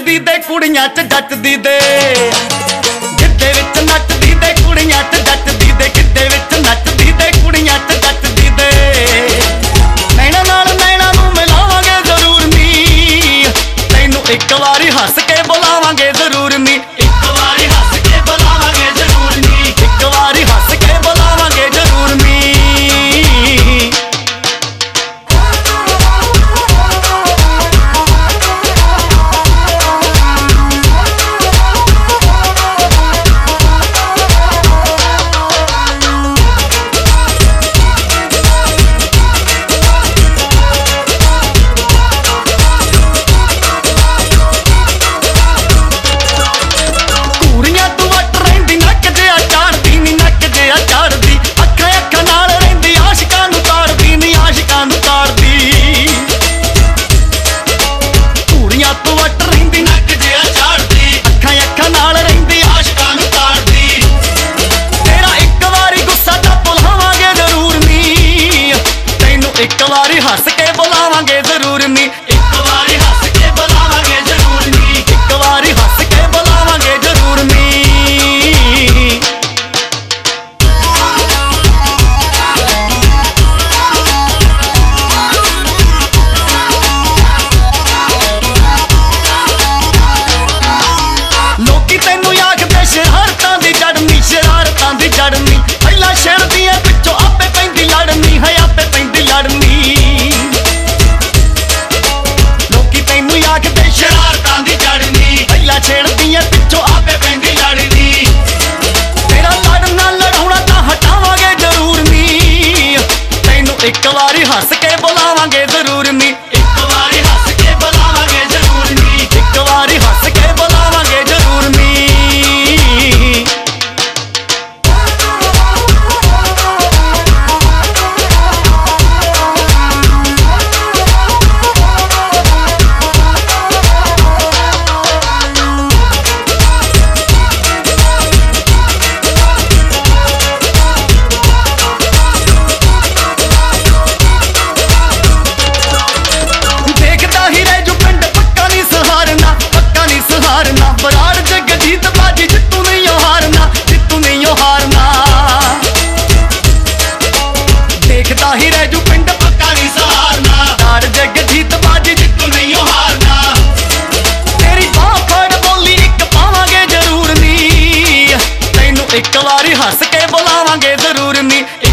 ਨੱਚਦੀ ਦੇ ਕੁੜੀਆਂ ਚ ਜੱਚਦੀ ਦੇ ਗਿੱਧੇ ਵਿੱਚ ਨੱਚਦੀ ਦੇ ਕੁੜੀਆਂ ਚ ਜੱਚਦੀ ਦੇ ਗਿੱਧੇ ਵਿੱਚ ਨੱਚਦੀ ਦੇ ਕੁੜੀਆਂ ਚ ਜੱਚਦੀ ਦੇ ਨੈਣਾ ਨਾਲ ਨੈਣਾ ਨੂੰ ਮਿਲਾਵਾਂਗੇ ਜ਼ਰੂਰ ਨੀ ਤੈਨੂੰ ਇੱਕ ਵਾਰੀ ਹੱਸ ਕੇ ਬੁਲਾਵਾਂਗੇ ਜ਼ਰੂਰ ਨੀ ਇੱਕ ਵਾਰੀ ਹੱਸ ਕੇ ਬੁਲਾਵਾਂਗੇ ਜ਼ਰੂਰ ਨੀ ਇੱਕ ਵਾਰੀ ਹੱਸ ਕੇ ਬੁਲਾਵਾਂਗੇ ਜ਼ਰੂਰ ਨੀ ਇੱਕ ਵਾਰੀ ਹੱਸ ਕੇ ਬੁਲਾਵਾਂਗੇ ਜ਼ਰੂਰ ਨੀ ਇੱਕ ਵਾਰੀ ਹੱਸ ਕੇ ਬੁਲਾਵਾਂਗੇ ਜ਼ਰੂਰ ਨੀ ਇੱਕ ਵਾਰੀ ਹੱਸ ਕੇ ਬੁਲਾਵਾਂਗੇ ਜ਼ਰੂਰ ਨੀ ਲੋਕੀ ਤੈਨੂੰ ਆਖਦੇ ਸ਼ਰਾਰਤਾਂ ਦੀ ਜੜਨੀ ਸ਼ਰਾਰਤਾਂ ਦੀ ਜੜਨੀ ਪਹਿਲਾਂ ਛੇੜਦੀ ਐ ਪਿੱਛੋਂ ਆਪੇ ਪੈਂਦੀ ਲੜਨੀ ਹੈ ਆਪੇ ਪੈਂਦੀ ਲੜਨੀ ਲੋਕੀ ਤੈਨੂੰ ਆਖਦੇ ਸ਼ਰਾਰਤਾਂ ਦੀ ਜੜਨੀ ਪਹਿਲਾਂ ਛੇੜਦੀ ਐ ਪਿੱਛੋਂ ਆਪੇ ਪੈਂਦੀ ਲੜਨੀ ਤੇਰਾ ਲੜਨਾ ਲੜਾਉਣਾ ਤਾਂ ਹਟਾਵਾਂਗੇ ਜ਼ਰੂਰ ਨੀ ਤੈਨੂੰ ਇੱਕ ਵਾਰੀ ਹੱਸ ਕੇ ਬੁਲਾਵਾਂਗੇ ਜ਼ਰੂਰ ਨੀ ਇੱਕ ਵਾਰੀ ਹੱਸ ਕੇ ਬੁਲਾਵਾਂਗੇ ਜ਼ਰੂਰ ਨੀ ਇੱਕ ਵਾਰੀ ਹੱਸ ਕੇ ਬੁਲਾਵਾਂਗੇ ਜ਼ਰੂਰ ਨੀ ਬਰਾੜ ਜਗਜੀਤ ਬਾਜੀ ਜਿੱਤੂ ਨਹੀਂ ਹਾਰਨਾ ਜਿੱਤੂ ਨਹੀਂ ਹਾਰਨਾ ਦੇਖਦਾ ਹੀ ਰਹਿ ਜੂ ਪਿੰਡ ਪੱਕਾ ਨਹੀਂ ਸਹਾਰਨਾ ਬਰਾੜ ਜਗਜੀਤ ਬਾਜੀ ਜਿੱਤੂ ਨਹੀਂ ਹਾਰਨਾ ਤੇਰੀ ਬਾਹ ਫੜ ਬੋਲੀ ਇੱਕ ਪਾਵਾਂਗੇ ਜ਼ਰੂਰ ਨੀ ਤੈਨੂੰ ਇੱਕ ਵਾਰੀ ਹੱਸ ਕੇ ਬੁਲਾਵਾਂਗੇ ਜ਼ਰੂਰ ਨੀ